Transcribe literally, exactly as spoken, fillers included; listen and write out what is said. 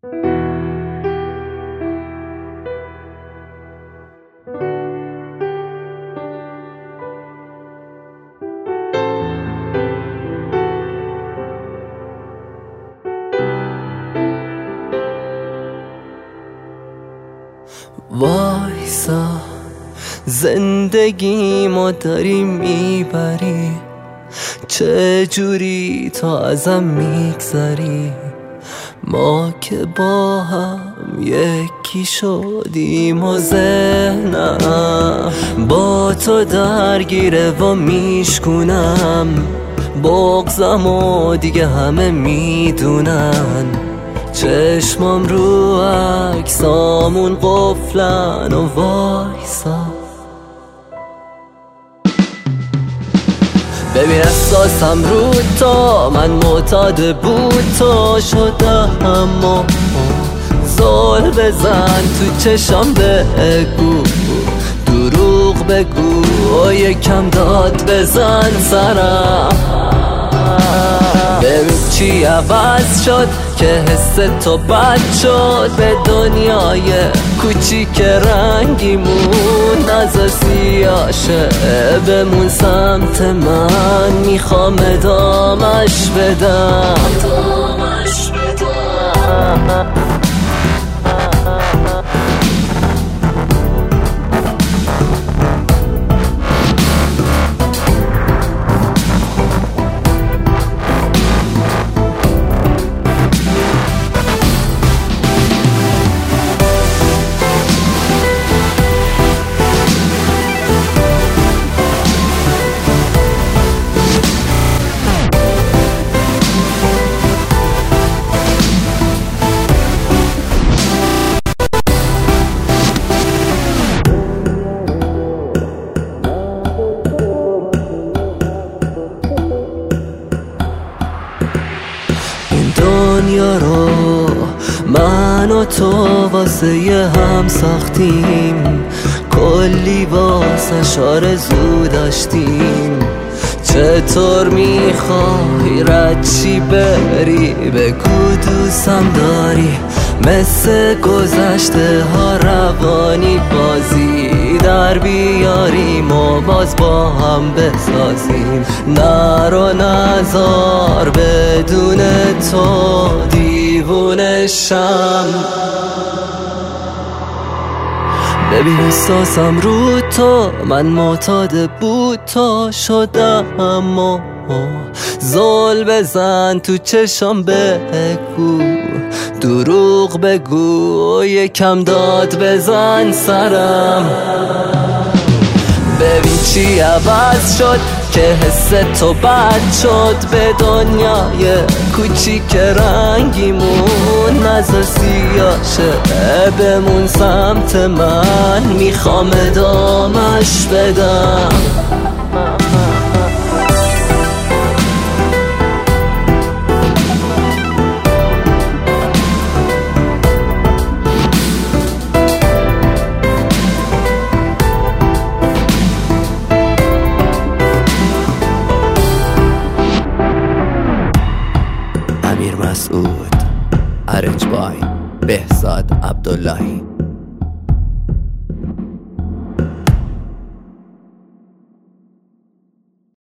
وایسا زندگی ما داری میبری، چه جوری تا ازم میگذری. ما که با هم یکی شدیم و ذهنم با تو درگیره و میشکنم. بغضم و دیگه همه میدونن، چشمام رو عکسامون قفلن. و وایسا ببین احساسم رو تو، من معتاد بود تو شدم. اما زل بزن تو چشم بگو، دروغ بگو و یکم داد بزن سرم. ببین چی عوض شد که حس تو بد شد. به دنیای کوچیک رنگیمون نزا سیاشه بمون سمت من. میخوام ادامش بدم ادامش بدم. دنیا رو من و تو واسه هم ساختیم، کلی واسه آرزو داشتیم. چطور میخوای رد چی بری؟ بگو دوستم داری، مثل گذشته ها روانی بازی در بیاریم و باز با هم بسازیم. نر و نزار بدون تو دیوونشم. ببین احساسم رو تو، من معتاد بود تو شدم. اما زل بزن تو چشم بگو، دروغ بگو یکم داد بزن سرم. ببین چی عوض شد که حس تو بد شد. به دنیای کوچیک رنگیمون نزا سیاشه بمون سمت من. میخوام ادامش بدم. امیر مسعود، ارنج بای بهزاد عبداللهی.